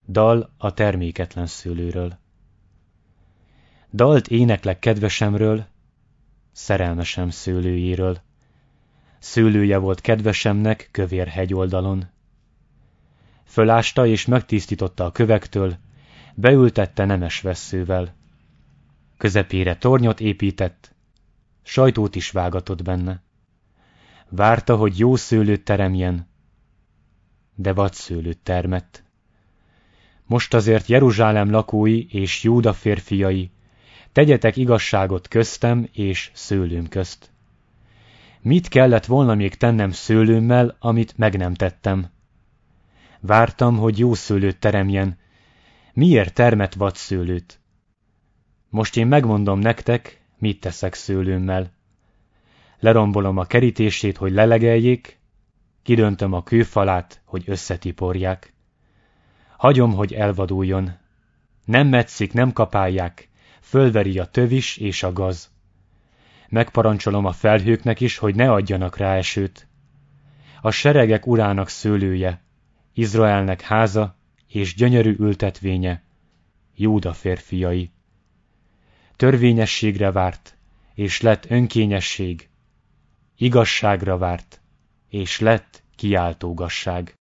Dal a terméketlen szőlőről. Dalt éneklek kedvesemről, szerelmesem szőlőjéről. Szőlője volt kedvesemnek kövér hegyoldalon. Fölásta és megtisztította a kövektől, beültette nemes vesszővel. Közepére tornyot épített, sajtót is vágatott benne. Várta, hogy jó szőlőt teremjen, de vadszőlőt termett. Most azért Jeruzsálem lakói és Júda férfiai, tegyetek igazságot köztem és szőlőm közt. Mit kellett volna még tennem szőlőmmel, amit meg nem tettem? Vártam, hogy jó szőlőt teremjen. Miért termett vadszőlőt? Most én megmondom nektek, mit teszek szőlőmmel. Lerombolom a kerítését, hogy lelegeljék, kidöntöm a kőfalát, hogy összetiporják. Hagyom, hogy elvaduljon. Nem metszik, nem kapálják, fölveri a tövis és a gaz. Megparancsolom a felhőknek is, hogy ne adjanak rá esőt. A seregek urának szőlője, Izraelnek háza és gyönyörű ültetvénye, Júda férfiai. Törvényességre várt, és lett önkényesség, igazságra várt, és lett kiáltógasság.